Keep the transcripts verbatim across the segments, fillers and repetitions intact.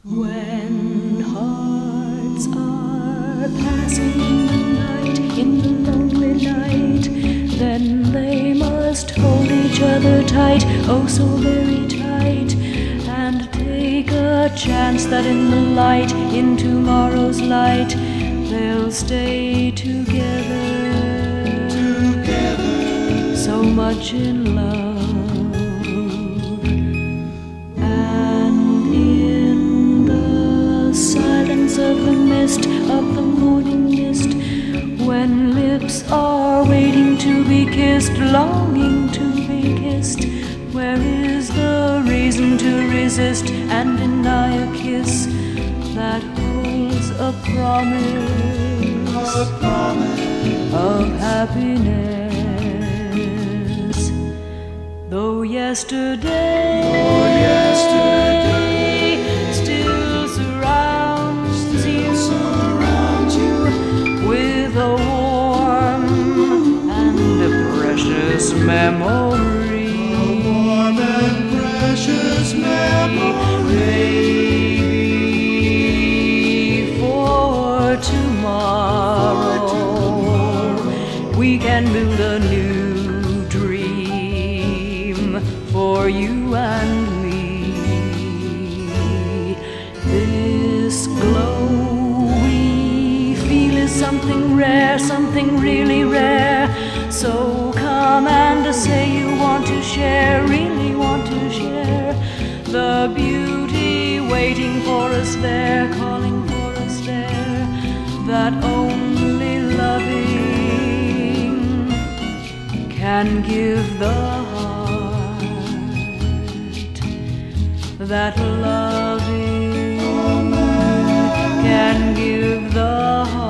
When hearts are passing in the night, in the lonely night, then they must hold each other tight, oh so very tight, and take a chance that in the light, in tomorrow's light, they'll stay together, together, so much in love. Of the mist, of the morning mist, when lips are waiting to be kissed, longing to be kissed, where is the reason to resist and deny a kiss that holds a promise, a promise of happiness? Though yesterday, oh, yesterday memory, a warm and precious memory. Maybe for tomorrow, for tomorrow we can build a new dream for you and me. This glow we feel is something rare, something really rare. So come and say you want to share, really want to share the beauty waiting for us there, calling for us there, that only loving can give the heart, that loving can give the heart.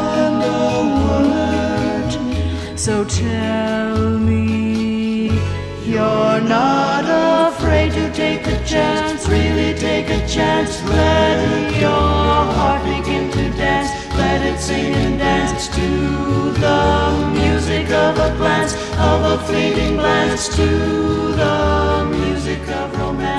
So tell me you're not afraid to take a chance, really take a chance. Let your heart begin to dance, let it sing and dance to the music of a glance, of a fleeting glance, to the music of romance.